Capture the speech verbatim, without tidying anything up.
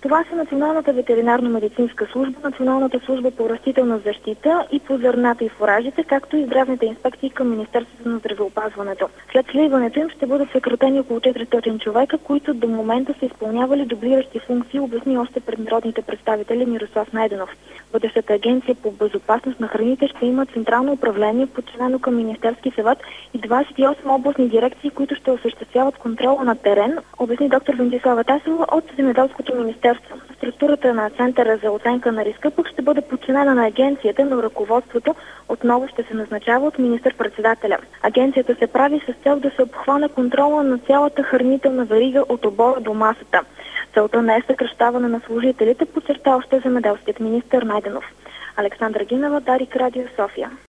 Това са Националната ветеринарно-медицинска служба, Националната служба по растителна защита и по зърната и фуражите, както и здравните инспекции към Министерството на здравеопазването. След сливането им ще бъдат съкратени около четиристотин човека, които до момента са изпълнявали дублиращи функции, обясни още пред народните представители Мирослав Найденов. Бъдещата агенция по безопасност на храните ще има централно управление, подчинено към Министерски съвет и двадесет и осем областни дирекции, които ще осъществяват контрола на терен, обясни доктор Венцислава Тасова от Земеделското министерство. Структурата на Центъра за оценка на риска пък ще бъде подчинена на агенцията, но ръководството отново ще се назначава от министър-председателя. Агенцията се прави с цел да се обхване контрола на цялата хранителна верига от обора до масата. Целта не е съкращаване на служителите, подчерта още земеделският министър Найденов. Александра Гинева, Дарик Радио, София.